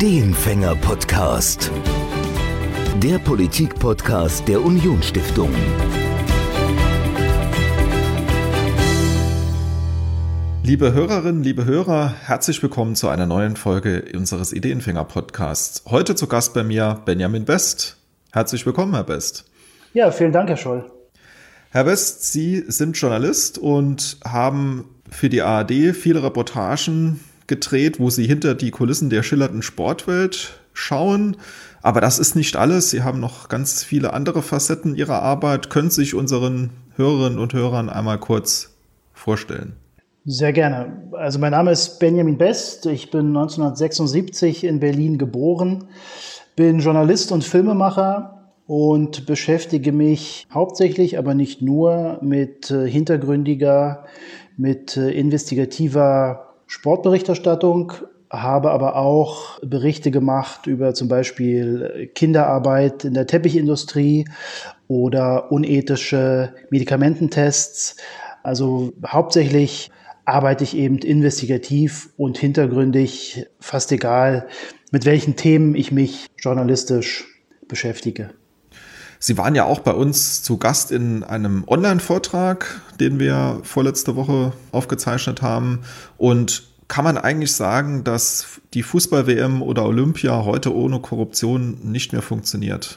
Ideenfänger-Podcast. Der Politik-Podcast der Union-Stiftung. Liebe Hörerinnen, liebe Hörer, herzlich willkommen zu einer neuen Folge unseres Ideenfänger-Podcasts. Heute zu Gast bei mir Benjamin Best. Herzlich willkommen, Herr Best. Ja, vielen Dank, Herr Scholl. Herr Best, Sie sind Journalist und haben für die ARD viele Reportagen gedreht, wo Sie hinter die Kulissen der schillernden Sportwelt schauen. Aber das ist nicht alles. Sie haben noch ganz viele andere Facetten Ihrer Arbeit. Können Sie sich unseren Hörerinnen und Hörern einmal kurz vorstellen? Sehr gerne. Also mein Name ist Benjamin Best. Ich bin 1976 in Berlin geboren, bin Journalist und Filmemacher und beschäftige mich hauptsächlich, aber nicht nur, mit hintergründiger, mit investigativer Sportberichterstattung, habe aber auch Berichte gemacht über zum Beispiel Kinderarbeit in der Teppichindustrie oder unethische Medikamententests. Also hauptsächlich arbeite ich eben investigativ und hintergründig, fast egal, mit welchen Themen ich mich journalistisch beschäftige. Sie waren ja auch bei uns zu Gast in einem Online-Vortrag, den wir vorletzte Woche aufgezeichnet haben. Und kann man eigentlich sagen, dass die Fußball-WM oder Olympia heute ohne Korruption nicht mehr funktioniert?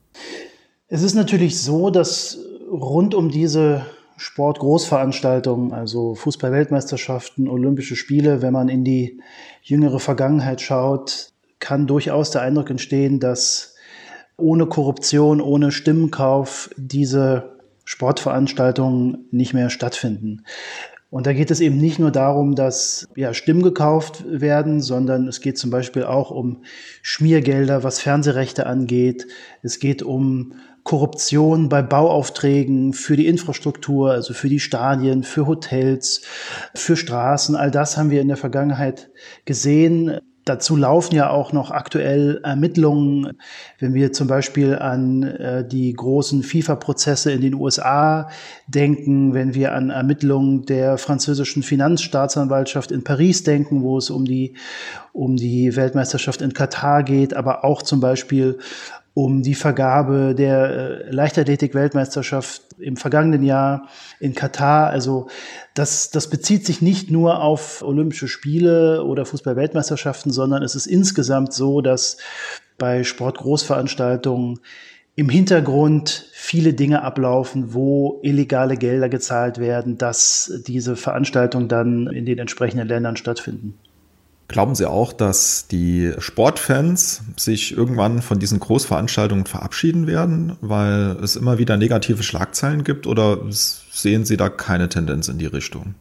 Es ist natürlich so, dass rund um diese Sportgroßveranstaltungen, also Fußball-Weltmeisterschaften, Olympische Spiele, wenn man in die jüngere Vergangenheit schaut, kann durchaus der Eindruck entstehen, dass ohne Korruption, ohne Stimmenkauf diese Sportveranstaltungen nicht mehr stattfinden. Und da geht es eben nicht nur darum, dass Stimmen gekauft werden, sondern es geht zum Beispiel auch um Schmiergelder, was Fernsehrechte angeht. Es geht um Korruption bei Bauaufträgen für die Infrastruktur, also für die Stadien, für Hotels, für Straßen. All das haben wir in der Vergangenheit gesehen. Dazu laufen ja auch noch aktuell Ermittlungen, wenn wir zum Beispiel an die großen FIFA-Prozesse in den USA denken, wenn wir an Ermittlungen der französischen Finanzstaatsanwaltschaft in Paris denken, wo es um die Weltmeisterschaft in Katar geht, aber auch zum Beispiel um die Vergabe der Leichtathletik-Weltmeisterschaft im vergangenen Jahr in Katar. Also das bezieht sich nicht nur auf Olympische Spiele oder Fußball-Weltmeisterschaften, sondern es ist insgesamt so, dass bei Sportgroßveranstaltungen im Hintergrund viele Dinge ablaufen, wo illegale Gelder gezahlt werden, dass diese Veranstaltungen dann in den entsprechenden Ländern stattfinden. Glauben Sie auch, dass die Sportfans sich irgendwann von diesen Großveranstaltungen verabschieden werden, weil es immer wieder negative Schlagzeilen gibt, oder sehen Sie da keine Tendenz in die Richtung?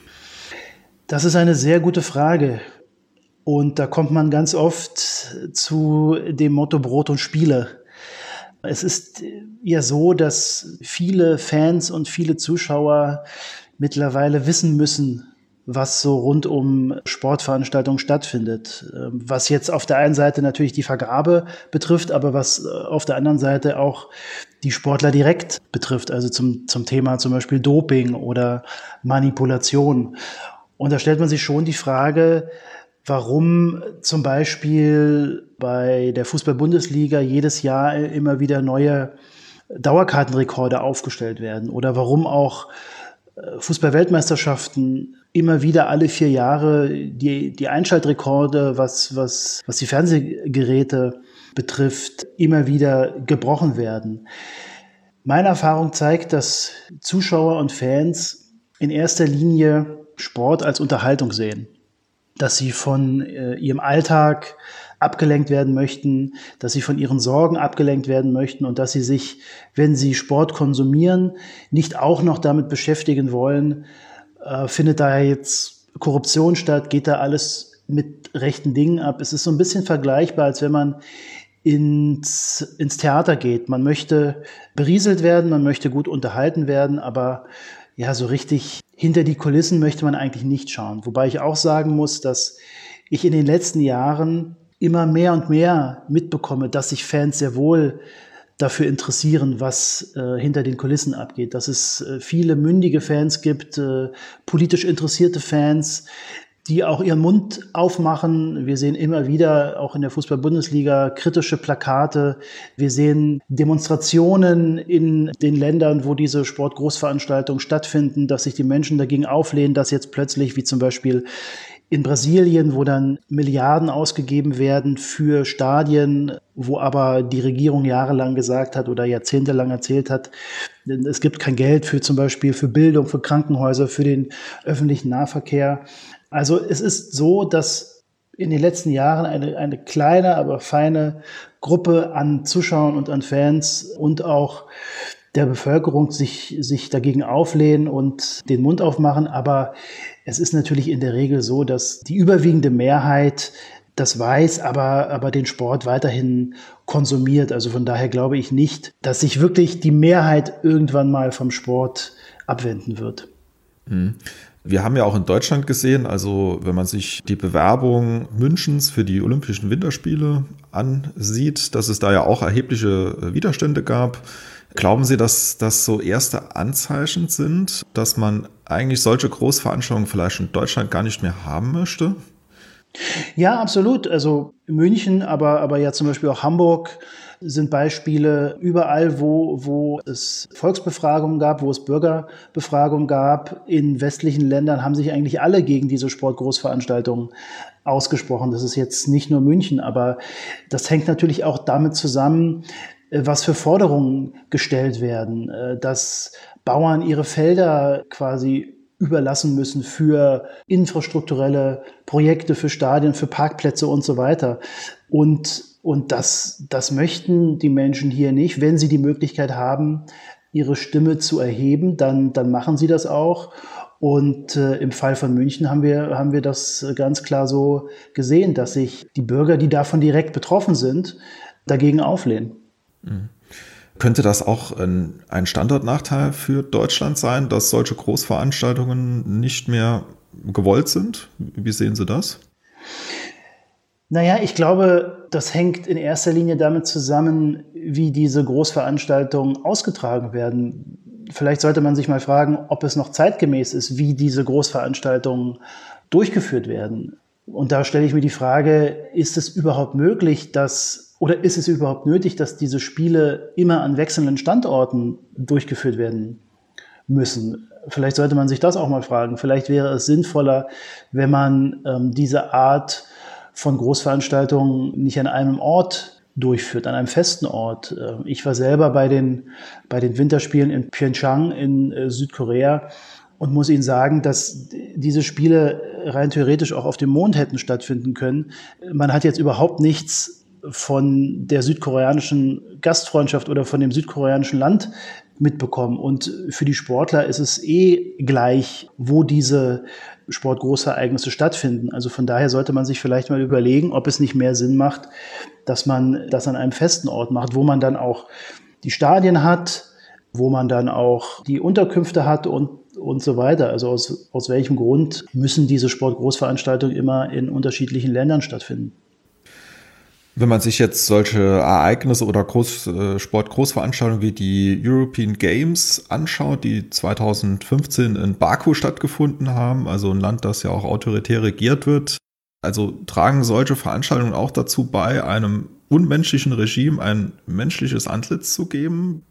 Das ist eine sehr gute Frage. Und da kommt man ganz oft zu dem Motto Brot und Spiele. Es ist ja so, dass viele Fans und viele Zuschauer mittlerweile wissen müssen, was so rund um Sportveranstaltungen stattfindet. Was jetzt auf der einen Seite natürlich die Vergabe betrifft, aber was auf der anderen Seite auch die Sportler direkt betrifft, also zum Thema zum Beispiel Doping oder Manipulation. Und da stellt man sich schon die Frage, warum zum Beispiel bei der Fußball-Bundesliga jedes Jahr immer wieder neue Dauerkartenrekorde aufgestellt werden oder warum auch Fußball-Weltmeisterschaften immer wieder alle 4 Jahre die Einschaltrekorde, was die Fernsehgeräte betrifft, immer wieder gebrochen werden. Meine Erfahrung zeigt, dass Zuschauer und Fans in erster Linie Sport als Unterhaltung sehen, dass sie von ihrem Alltag abgelenkt werden möchten, dass sie von ihren Sorgen abgelenkt werden möchten und dass sie sich, wenn sie Sport konsumieren, nicht auch noch damit beschäftigen wollen, findet da jetzt Korruption statt, geht da alles mit rechten Dingen ab. Es ist so ein bisschen vergleichbar, als wenn man ins Theater geht. Man möchte berieselt werden, man möchte gut unterhalten werden, aber ja, so richtig hinter die Kulissen möchte man eigentlich nicht schauen. Wobei ich auch sagen muss, dass ich in den letzten Jahren immer mehr und mehr mitbekomme, dass sich Fans sehr wohl dafür interessieren, was hinter den Kulissen abgeht. Dass es viele mündige Fans gibt, politisch interessierte Fans, die auch ihren Mund aufmachen. Wir sehen immer wieder, auch in der Fußball-Bundesliga, kritische Plakate. Wir sehen Demonstrationen in den Ländern, wo diese Sportgroßveranstaltungen stattfinden, dass sich die Menschen dagegen auflehnen, dass jetzt plötzlich, wie zum Beispiel in Brasilien, wo dann Milliarden ausgegeben werden für Stadien, wo aber die Regierung jahrelang gesagt hat oder jahrzehntelang erzählt hat, es gibt kein Geld für zum Beispiel für Bildung, für Krankenhäuser, für den öffentlichen Nahverkehr. Also es ist so, dass in den letzten Jahren eine kleine, aber feine Gruppe an Zuschauern und an Fans und auch der Bevölkerung sich dagegen auflehnen und den Mund aufmachen. Aber es ist natürlich in der Regel so, dass die überwiegende Mehrheit das weiß, aber den Sport weiterhin konsumiert. Also von daher glaube ich nicht, dass sich wirklich die Mehrheit irgendwann mal vom Sport abwenden wird. Wir haben ja auch in Deutschland gesehen, also wenn man sich die Bewerbung Münchens für die Olympischen Winterspiele ansieht, dass es da ja auch erhebliche Widerstände gab. Glauben Sie, dass das so erste Anzeichen sind, dass man eigentlich solche Großveranstaltungen vielleicht in Deutschland gar nicht mehr haben möchte? Ja, absolut. Also München, aber ja zum Beispiel auch Hamburg sind Beispiele. Überall, wo es Volksbefragungen gab, wo es Bürgerbefragungen gab, in westlichen Ländern haben sich eigentlich alle gegen diese Sportgroßveranstaltungen ausgesprochen. Das ist jetzt nicht nur München, aber das hängt natürlich auch damit zusammen, was für Forderungen gestellt werden, dass Bauern ihre Felder quasi überlassen müssen für infrastrukturelle Projekte, für Stadien, für Parkplätze und so weiter. Und das möchten die Menschen hier nicht. Wenn sie die Möglichkeit haben, ihre Stimme zu erheben, dann machen sie das auch. Und im Fall von München haben wir das ganz klar so gesehen, dass sich die Bürger, die davon direkt betroffen sind, dagegen auflehnen. Könnte das auch ein Standortnachteil für Deutschland sein, dass solche Großveranstaltungen nicht mehr gewollt sind? Wie sehen Sie das? Naja, ich glaube, das hängt in erster Linie damit zusammen, wie diese Großveranstaltungen ausgetragen werden. Vielleicht sollte man sich mal fragen, ob es noch zeitgemäß ist, wie diese Großveranstaltungen durchgeführt werden. Und da stelle ich mir die Frage, ist es überhaupt möglich, oder ist es überhaupt nötig, dass diese Spiele immer an wechselnden Standorten durchgeführt werden müssen? Vielleicht sollte man sich das auch mal fragen. Vielleicht wäre es sinnvoller, wenn man diese Art von Großveranstaltungen nicht an einem Ort durchführt, an einem festen Ort. Ich war selber bei den Winterspielen in Pyeongchang in Südkorea und muss Ihnen sagen, dass diese Spiele rein theoretisch auch auf dem Mond hätten stattfinden können. Man hat jetzt überhaupt nichts von der südkoreanischen Gastfreundschaft oder von dem südkoreanischen Land mitbekommen. Und für die Sportler ist es gleich, wo diese Sportgroßereignisse stattfinden. Also von daher sollte man sich vielleicht mal überlegen, ob es nicht mehr Sinn macht, dass man das an einem festen Ort macht, wo man dann auch die Stadien hat, wo man dann auch die Unterkünfte hat und so weiter. Also aus welchem Grund müssen diese Sportgroßveranstaltungen immer in unterschiedlichen Ländern stattfinden? Wenn man sich jetzt solche Ereignisse oder Sportgroßveranstaltungen wie die European Games anschaut, die 2015 in Baku stattgefunden haben, also ein Land, das ja auch autoritär regiert wird, also tragen solche Veranstaltungen auch dazu bei, einem unmenschlichen Regime ein menschliches Antlitz zu geben?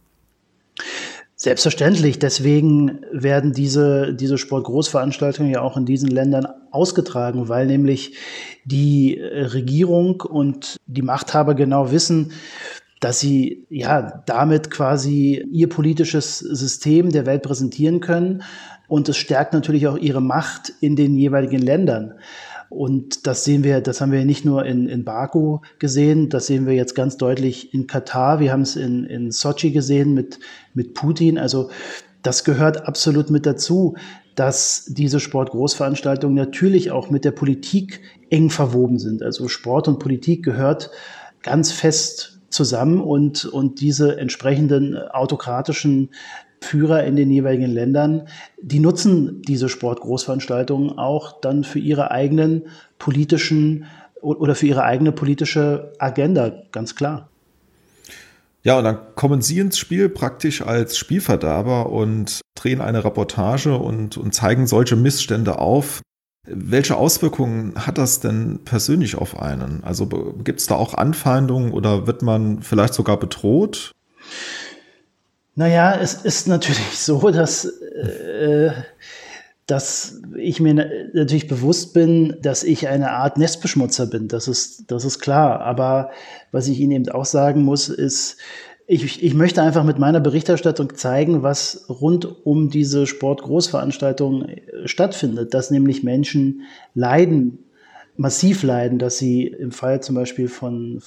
Selbstverständlich. Deswegen werden diese Sportgroßveranstaltungen ja auch in diesen Ländern ausgetragen, weil nämlich die Regierung und die Machthaber genau wissen, dass sie ja damit quasi ihr politisches System der Welt präsentieren können. Und es stärkt natürlich auch ihre Macht in den jeweiligen Ländern. Und das haben wir nicht nur in Baku gesehen, das sehen wir jetzt ganz deutlich in Katar. Wir haben es in Sochi gesehen mit Putin. Also das gehört absolut mit dazu, dass diese Sportgroßveranstaltungen natürlich auch mit der Politik eng verwoben sind. Also Sport und Politik gehört ganz fest zusammen und diese entsprechenden autokratischen Führer in den jeweiligen Ländern, die nutzen diese Sportgroßveranstaltungen auch dann für ihre eigenen politischen oder für ihre eigene politische Agenda, ganz klar. Ja, und dann kommen Sie ins Spiel praktisch als Spielverderber und drehen eine Reportage und zeigen solche Missstände auf. Welche Auswirkungen hat das denn persönlich auf einen? Also gibt es da auch Anfeindungen oder wird man vielleicht sogar bedroht? Naja, es ist natürlich so, dass ich mir natürlich bewusst bin, dass ich eine Art Nestbeschmutzer bin. Das ist klar. Aber was ich Ihnen eben auch sagen muss, ist, ich möchte einfach mit meiner Berichterstattung zeigen, was rund um diese Sportgroßveranstaltungen stattfindet, dass nämlich Menschen leiden, massiv leiden, dass sie im Fall zum Beispiel von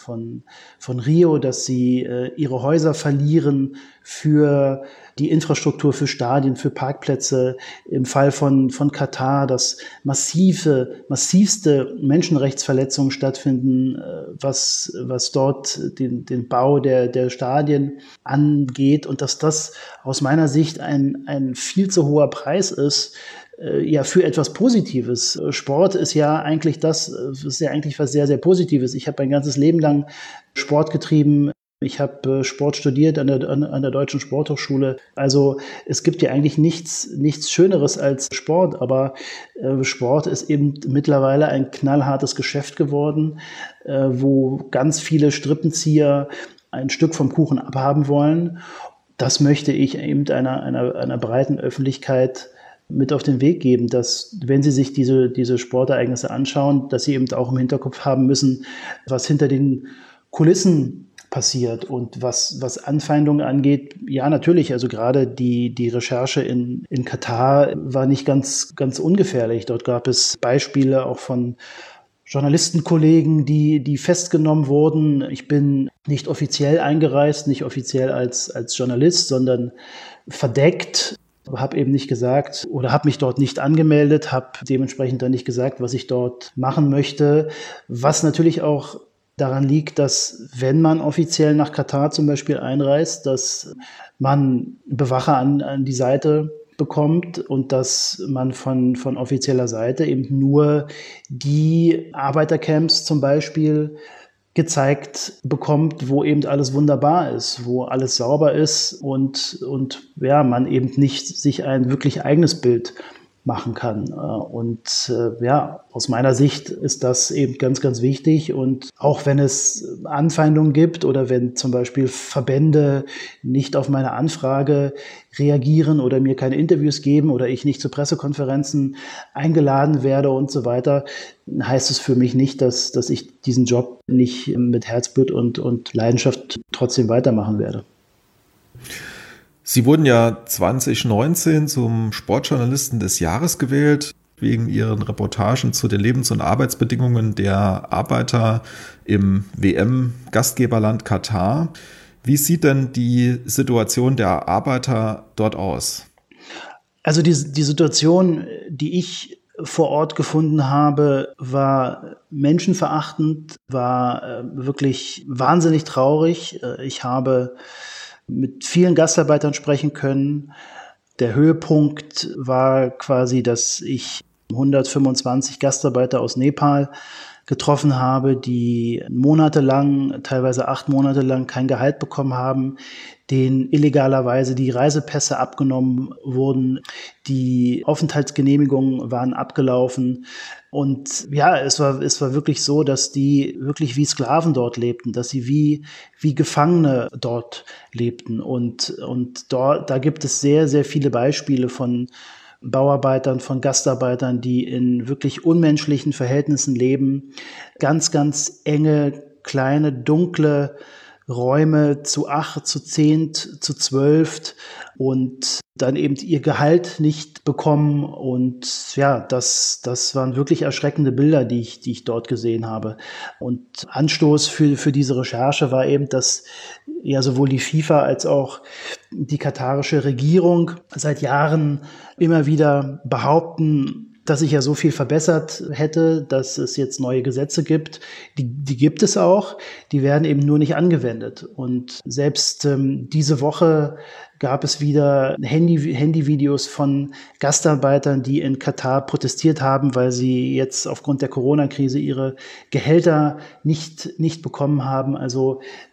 Rio, dass sie ihre Häuser verlieren für die Infrastruktur, für Stadien, für Parkplätze. Im Fall von Katar, dass massivste Menschenrechtsverletzungen stattfinden, was dort den Bau der Stadien angeht, und dass das aus meiner Sicht ein viel zu hoher Preis ist, ja, für etwas Positives. Sport ist ja eigentlich was sehr, sehr Positives. Ich habe mein ganzes Leben lang Sport getrieben. Ich habe Sport studiert an der Deutschen Sporthochschule. Also es gibt ja eigentlich nichts Schöneres als Sport, aber Sport ist eben mittlerweile ein knallhartes Geschäft geworden, wo ganz viele Strippenzieher ein Stück vom Kuchen abhaben wollen. Das möchte ich eben einer breiten Öffentlichkeit mit auf den Weg geben, dass, wenn Sie sich diese Sportereignisse anschauen, dass Sie eben auch im Hinterkopf haben müssen, was hinter den Kulissen passiert. Und was Anfeindungen angeht, ja, natürlich, also gerade die Recherche in Katar war nicht ganz ungefährlich. Dort gab es Beispiele auch von Journalistenkollegen, die festgenommen wurden. Ich bin nicht offiziell eingereist, nicht offiziell als Journalist, sondern verdeckt. Habe eben nicht gesagt oder habe mich dort nicht angemeldet, habe dementsprechend dann nicht gesagt, was ich dort machen möchte. Was natürlich auch daran liegt, dass, wenn man offiziell nach Katar zum Beispiel einreist, dass man Bewacher an die Seite bekommt und dass man von offizieller Seite eben nur die Arbeitercamps zum Beispiel gezeigt bekommt, wo eben alles wunderbar ist, wo alles sauber ist und ja, man eben nicht sich ein wirklich eigenes Bild machen kann. Ja, aus meiner Sicht ist das eben ganz, ganz wichtig. Und auch wenn es Anfeindungen gibt oder wenn zum Beispiel Verbände nicht auf meine Anfrage reagieren oder mir keine Interviews geben oder ich nicht zu Pressekonferenzen eingeladen werde und so weiter, heißt es für mich nicht, dass ich diesen Job nicht mit Herzblut und Leidenschaft trotzdem weitermachen werde. Sie wurden ja 2019 zum Sportjournalisten des Jahres gewählt, wegen Ihren Reportagen zu den Lebens- und Arbeitsbedingungen der Arbeiter im WM-Gastgeberland Katar. Wie sieht denn die Situation der Arbeiter dort aus? Also die Situation, die ich vor Ort gefunden habe, war menschenverachtend, war wirklich wahnsinnig traurig. Ich habe mit vielen Gastarbeitern sprechen können. Der Höhepunkt war quasi, dass ich 125 Gastarbeiter aus Nepal getroffen habe, die monatelang, teilweise 8 Monate lang kein Gehalt bekommen haben, denen illegalerweise die Reisepässe abgenommen wurden, die Aufenthaltsgenehmigungen waren abgelaufen. Und ja, es war wirklich so, dass die wirklich wie Sklaven dort lebten, dass sie wie Gefangene dort lebten. Und da gibt es sehr, sehr viele Beispiele von Bauarbeitern, von Gastarbeitern, die in wirklich unmenschlichen Verhältnissen leben. Ganz, ganz enge, kleine, dunkle Räume zu 8, zu 10, zu 12 und dann eben ihr Gehalt nicht bekommen. Und ja, das waren wirklich erschreckende Bilder, die ich dort gesehen habe. Und Anstoß für diese Recherche war eben, dass ja sowohl die FIFA als auch die katarische Regierung seit Jahren immer wieder behaupten, dass sich ja so viel verbessert hätte, dass es jetzt neue Gesetze gibt. Die gibt es auch, die werden eben nur nicht angewendet. Und selbst diese Woche gab es wieder Handyvideos von Gastarbeitern, die in Katar protestiert haben, weil sie jetzt aufgrund der Corona-Krise ihre Gehälter nicht bekommen haben. Also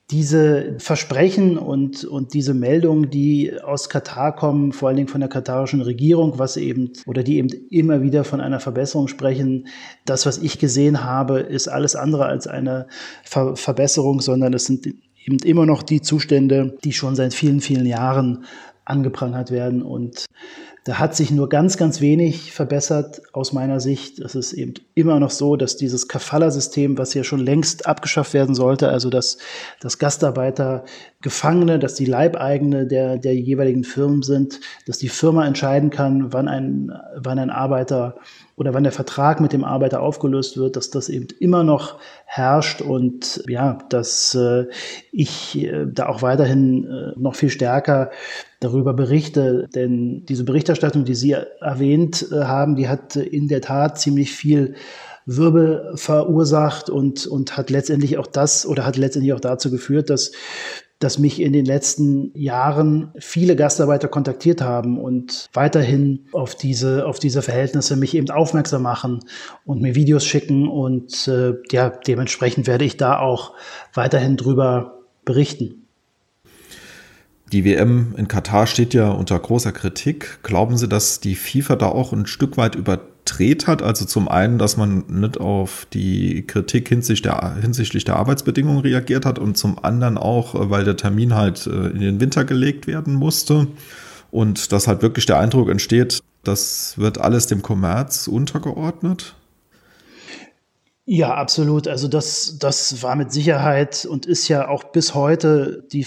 diese Versprechen und diese Meldungen, die aus Katar kommen, vor allen Dingen von der katarischen Regierung, die eben immer wieder von einer Verbesserung sprechen. Das, was ich gesehen habe, ist alles andere als eine Verbesserung, sondern es sind eben immer noch die Zustände, die schon seit vielen, vielen Jahren angeprangert werden. Und da hat sich nur ganz, ganz wenig verbessert aus meiner Sicht. Es ist eben immer noch so, dass dieses Kafala-System, was ja schon längst abgeschafft werden sollte, also dass Gastarbeiter Gefangene, dass die Leibeigene der jeweiligen Firmen sind, dass die Firma entscheiden kann, wann ein Arbeiter oder wann der Vertrag mit dem Arbeiter aufgelöst wird, dass das eben immer noch herrscht und ja, dass ich da auch weiterhin noch viel stärker darüber berichte, denn diese Berichterstattung, die Sie erwähnt haben, die hat in der Tat ziemlich viel Wirbel verursacht und hat letztendlich auch dazu geführt, dass mich in den letzten Jahren viele Gastarbeiter kontaktiert haben und weiterhin auf diese Verhältnisse mich eben aufmerksam machen und mir Videos schicken und dementsprechend werde ich da auch weiterhin drüber berichten. Die WM in Katar steht ja unter großer Kritik. Glauben Sie, dass die FIFA da auch ein Stück weit überdreht hat? Also zum einen, dass man nicht auf die Kritik hinsichtlich der Arbeitsbedingungen reagiert hat und zum anderen auch, weil der Termin halt in den Winter gelegt werden musste und dass halt wirklich der Eindruck entsteht, das wird alles dem Kommerz untergeordnet? Ja, absolut. Also das war mit Sicherheit und ist ja auch bis heute die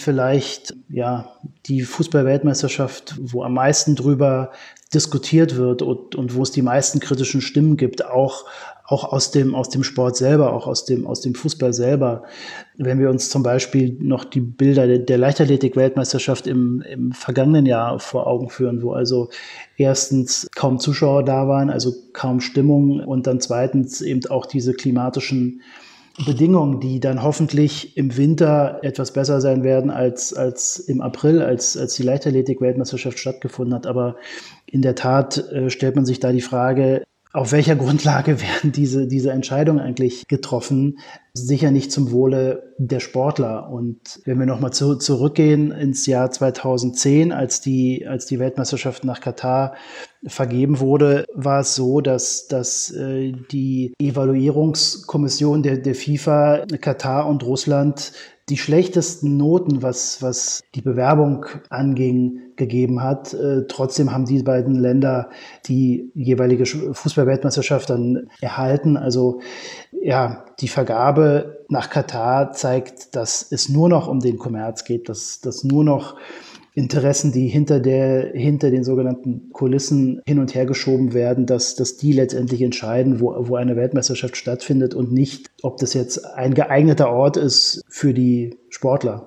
Fußball-Weltmeisterschaft, wo am meisten drüber diskutiert wird und wo es die meisten kritischen Stimmen gibt, auch aus dem Sport selber, auch aus dem Fußball selber. Wenn wir uns zum Beispiel noch die Bilder der Leichtathletik-Weltmeisterschaft im vergangenen Jahr vor Augen führen, wo also erstens kaum Zuschauer da waren, also kaum Stimmung und dann zweitens eben auch diese klimatischen Bedingungen, die dann hoffentlich im Winter etwas besser sein werden als im April, als die Leichtathletik-Weltmeisterschaft stattgefunden hat. Aber in der Tat stellt man sich da die Frage, auf welcher Grundlage werden diese Entscheidungen eigentlich getroffen? Sicher nicht zum Wohle der Sportler. Und wenn wir nochmal zurückgehen ins Jahr 2010, als die Weltmeisterschaft nach Katar vergeben wurde, war es so, dass die Evaluierungskommission der FIFA Katar und Russland die schlechtesten Noten, was die Bewerbung anging, gegeben hat. Trotzdem haben die beiden Länder die jeweilige Fußball-Weltmeisterschaft dann erhalten. Also ja, die Vergabe nach Katar zeigt, dass es nur noch um den Kommerz geht, dass nur noch Interessen, die hinter den sogenannten Kulissen hin und her geschoben werden, dass die letztendlich entscheiden, wo eine Weltmeisterschaft stattfindet und nicht, ob das jetzt ein geeigneter Ort ist für die Sportler.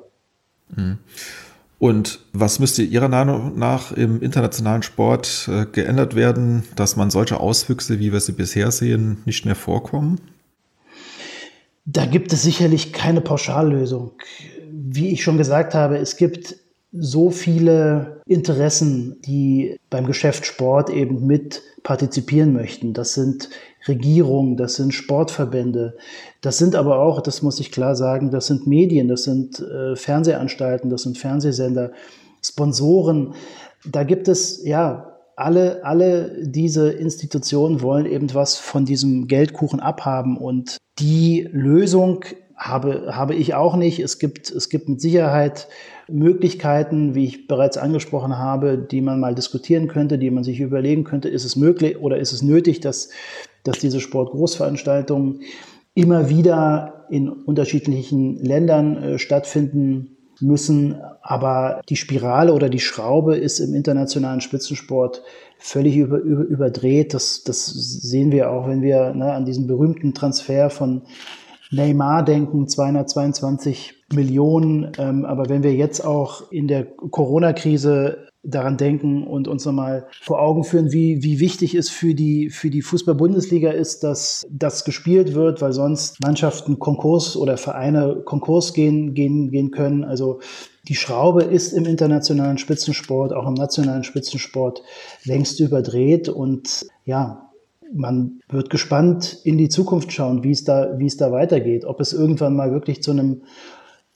Und was müsste Ihrer Meinung nach im internationalen Sport geändert werden, dass man solche Auswüchse, wie wir sie bisher sehen, nicht mehr vorkommen? Da gibt es sicherlich keine Pauschallösung. Wie ich schon gesagt habe, es gibt so viele Interessen, die beim Geschäft Sport eben mit partizipieren möchten. Das sind Regierungen, das sind Sportverbände, das sind aber auch, das muss ich klar sagen, das sind Medien, das sind Fernsehanstalten, das sind Fernsehsender, Sponsoren. Da gibt es alle diese Institutionen wollen eben was von diesem Geldkuchen abhaben und die Lösung habe ich auch nicht. Es gibt mit Sicherheit Möglichkeiten, wie ich bereits angesprochen habe, die man mal diskutieren könnte, die man sich überlegen könnte, ist es möglich oder ist es nötig, dass diese Sportgroßveranstaltungen immer wieder in unterschiedlichen Ländern stattfinden müssen. Aber die Spirale oder die Schraube ist im internationalen Spitzensport völlig überdreht. Das sehen wir auch, wenn wir an diesen berühmten Transfer von Neymar denken, 222 Millionen. Aber wenn wir jetzt auch in der Corona-Krise daran denken und uns nochmal vor Augen führen, wie wichtig es für die Fußball-Bundesliga ist, dass das gespielt wird, weil sonst Mannschaften Konkurs oder Vereine Konkurs gehen können. Also die Schraube ist im internationalen Spitzensport, auch im nationalen Spitzensport längst überdreht und ja, man wird gespannt in die Zukunft schauen, wie es da weitergeht, ob es irgendwann mal wirklich zu einem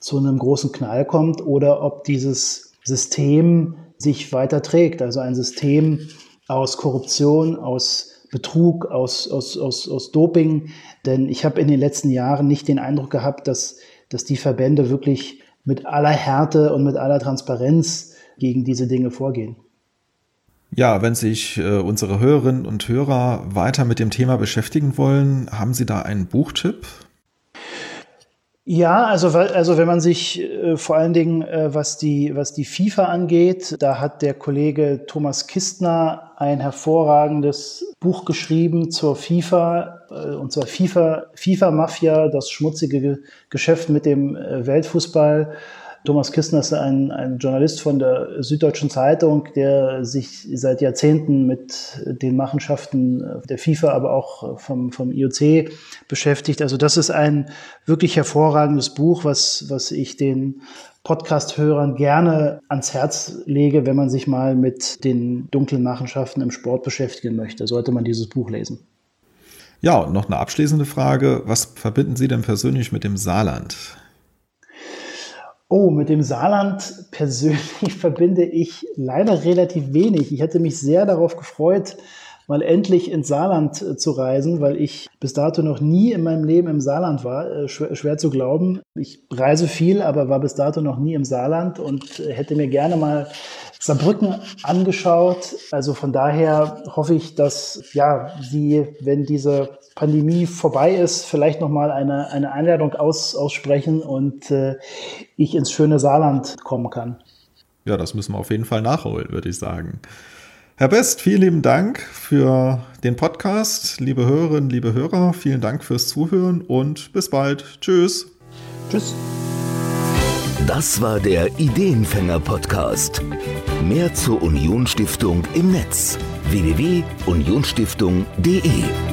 zu einem großen Knall kommt oder ob dieses System sich weiter trägt. Also ein System aus Korruption, aus Betrug, aus Doping. Denn ich habe in den letzten Jahren nicht den Eindruck gehabt, dass die Verbände wirklich mit aller Härte und mit aller Transparenz gegen diese Dinge vorgehen. Ja, wenn sich unsere Hörerinnen und Hörer weiter mit dem Thema beschäftigen wollen, haben Sie da einen Buchtipp? Ja, also wenn man sich vor allen Dingen, was die FIFA angeht, da hat der Kollege Thomas Kistner ein hervorragendes Buch geschrieben zur FIFA, und zwar FIFA-Mafia, das schmutzige Geschäft mit dem Weltfußball. Thomas Kistner ist ein Journalist von der Süddeutschen Zeitung, der sich seit Jahrzehnten mit den Machenschaften der FIFA, aber auch vom IOC beschäftigt. Also das ist ein wirklich hervorragendes Buch, was ich den Podcast-Hörern gerne ans Herz lege, wenn man sich mal mit den dunklen Machenschaften im Sport beschäftigen möchte. Sollte man dieses Buch lesen. Ja, und noch eine abschließende Frage. Was verbinden Sie denn persönlich mit dem Saarland? Oh, mit dem Saarland persönlich verbinde ich leider relativ wenig. Ich hätte mich sehr darauf gefreut, mal endlich ins Saarland zu reisen, weil ich bis dato noch nie in meinem Leben im Saarland war. Schwer zu glauben. Ich reise viel, aber war bis dato noch nie im Saarland und hätte mir gerne mal Saarbrücken angeschaut. Also von daher hoffe ich, dass Sie, wenn diese Pandemie vorbei ist, vielleicht nochmal eine Einladung aussprechen und ich ins schöne Saarland kommen kann. Ja, das müssen wir auf jeden Fall nachholen, würde ich sagen. Herr Best, vielen lieben Dank für den Podcast. Liebe Hörerinnen, liebe Hörer, vielen Dank fürs Zuhören und bis bald. Tschüss. Tschüss. Das war der Ideenfänger-Podcast. Mehr zur Union-Stiftung im Netz: www.unionstiftung.de